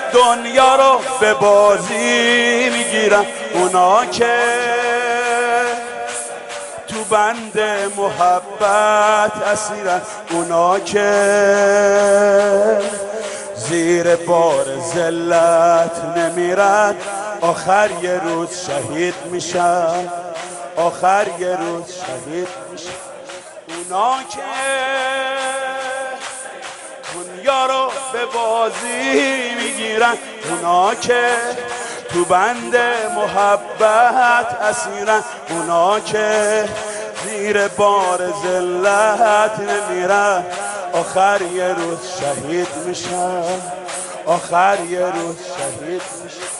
دنیا رو به بازی میگیرن، اونا که تو بند محبت اسیرن، اونا که زیر بار ذلت نمیرن، آخر یه روز شهید میشن، آخر یه روز شهید میشن. اونا که دنیا رو به بازی میگیرن، اونا که تو بند محبت اسیرن، اونا که زیر بار ذلت نمیرن، آخر یه روز شهید میشن، آخر یه روز شهید میشن.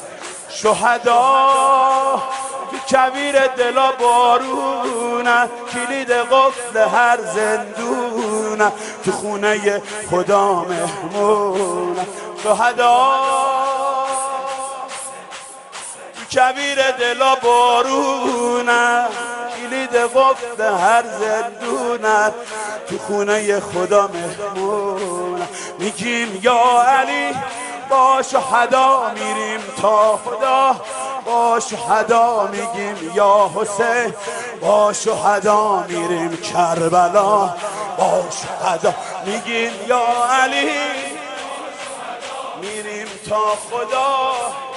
شهدا تو کویر دلا بارونه، کلید قفل هر زندونه، تو خونه خدا مهمونه. شهدا تو کویر دلا بارونه، کلید قفل هر زندونه، تو خونه خدا مهمونه. میگیم یا علی با شهدا میریم تا خدا، با شهدا میگیم یا حسین، با شهدا میریم کربلا، با شهدا میگیم یا علی میریم تا خدا،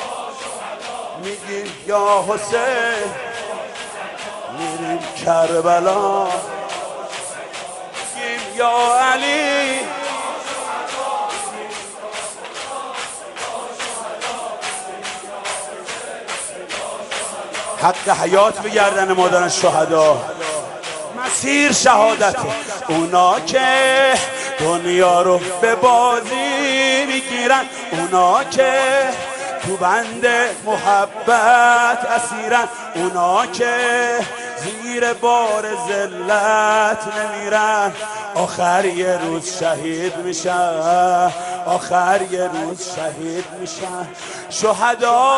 میگیم یا حسین میریم کربلا، میگیم یا علی. حق حیات به گردن مادران شهدا، مسیر شهادت. اونا که دنیا رو به بازی میگیرن، اونا که تو بند محبت اسیرن، اونا که زیر بار ذلت نمیرن، آخر یه روز شهید میشن، آخر یه روز شهید میشن. شهدا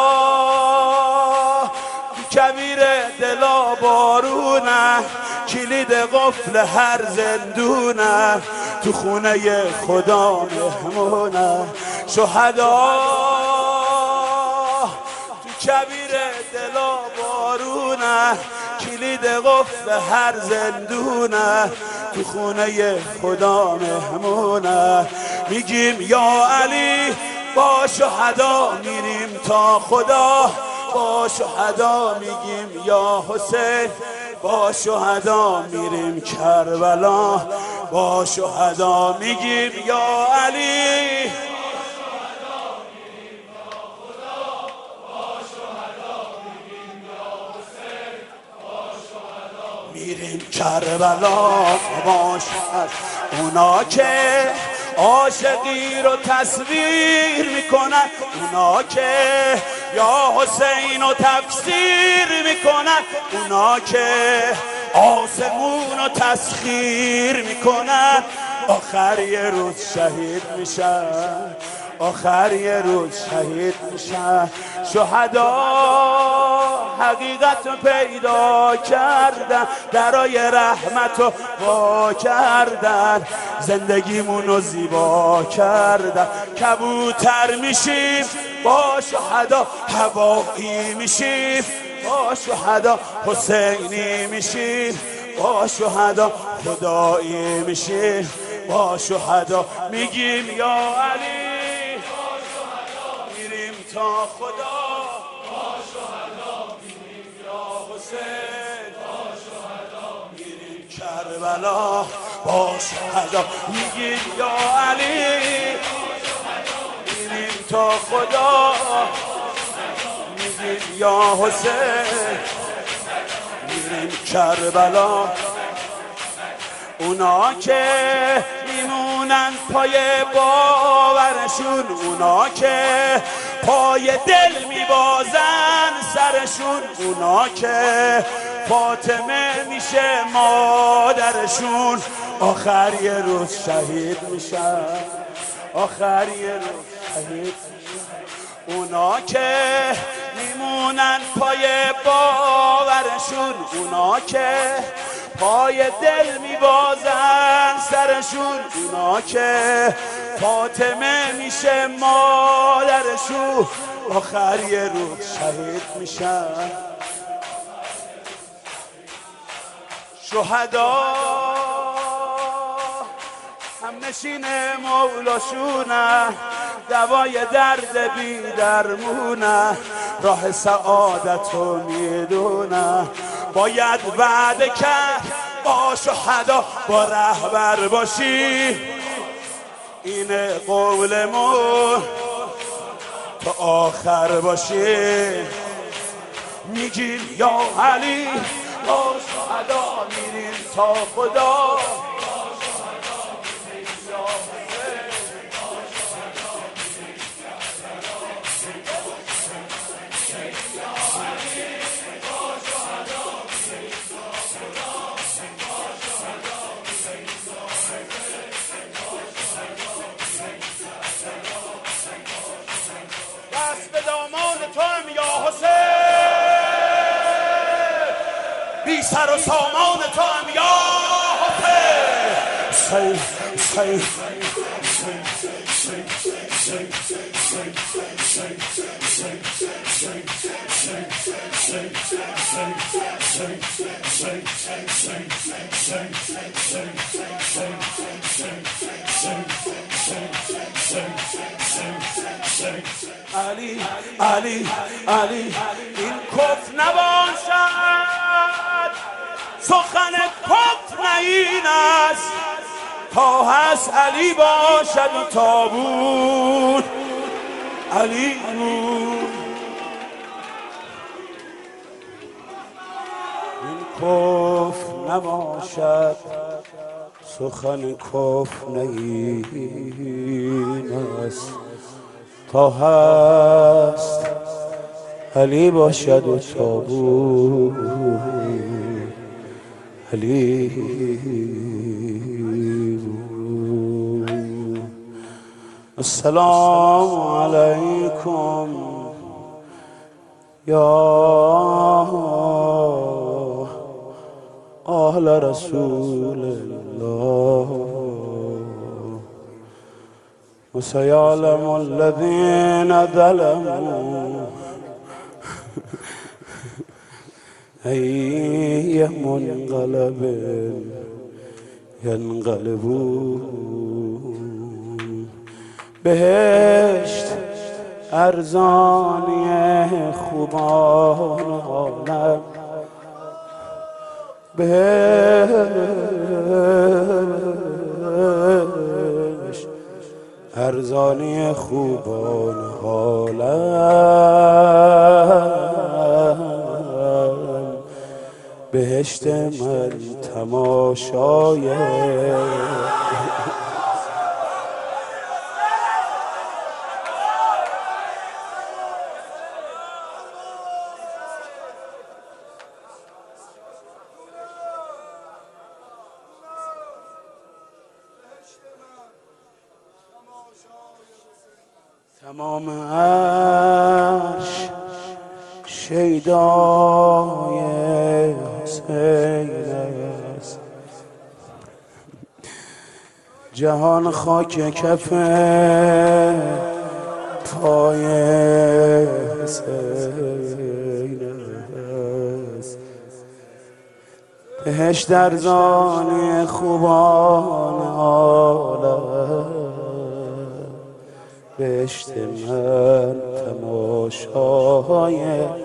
کویر دلا بارونه، کلید قفل هر زندونه، تو خونه خدا مهمونه. شهدا تو کویر دلا بارونه، کلید قفل هر زندونه، تو خونه خدا مهمونه. میگیم یا علی با شهدا میریم تا خدا، با شهدا میگیم یا حسین، با شهدا میریم کربلا، با شهدا میگیم یا علی. میریم کربلا با شهدا. اونا که عاشقی رو تصویر میکنن، اونا که یا حسین رو تفسیر میکنن، اونا که آسمون رو تسخیر میکنن، آخر یه روز شهید میشن، آخر یه روز شهید میشن. شهدا حقیقت رو پیدا کردن، درای رحمت رو وا کردن، زندگیمون رو زیبا کردن. کبوتر میشیم با شهدا، هوایی میشیم با شهدا، حسینی میشیم با شهدا، خدایی میشیم با شهدا. میگیم یا علی میریم تا خدا، با شهدا میریم یا حسین، با شهدا میریم کربلا، با شهدا میگیم یا علی میریم تا خدا، میگیم یا حسین میریم کربلا. اونا که میمونن پای باورشون، اونا که پای دل میبازن سرشون، اونا که فاطمه میشه مادرشون، آخر یه روز شهید میشن، آخر یه روز شهید میشن. اونا که میمونن پای باورشون، اونا که پای دل میبازن سرشون، اونا که فاطمه میشه مادرشو، آخر یه روز شهید میشن. شهدا هم نشین مولاشونه، دوای درد بی درمونه، راه سعادتو میدونه. باید وعده کرد با شهدا، با رهبر باشی، این قولمون تا آخر باشی. میگیم یا علی با شهدا میریم تا خدا، دست به دامان تو هم یا حسین، بی سر و سامان تو هم یا حسین. علی علی علی این کفر نباشد، سخن کفر نه این است، تا هست علی باشد و تابون علی بود. این کفر نباشد، سخن کفر نه این است، تا هست علی باشد و تابون علی بود. السلام علیکم یا اهل رسول الله، وسيعلم الذين ظلموا أي منقلب ينقلبون. بهشت ارزانی خوبان عالم، بهشت ارزانی خوبان عالم، بهشت من تماشای تمام عرش شیدای حسین است، جهان خاک کف پای حسین است. بهشت ارزانی خوبان عالم، بهشت من تماشای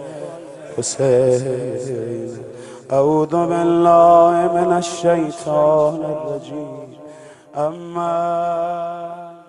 حسین. اعوذ بالله من الشیطان الرجیم. اما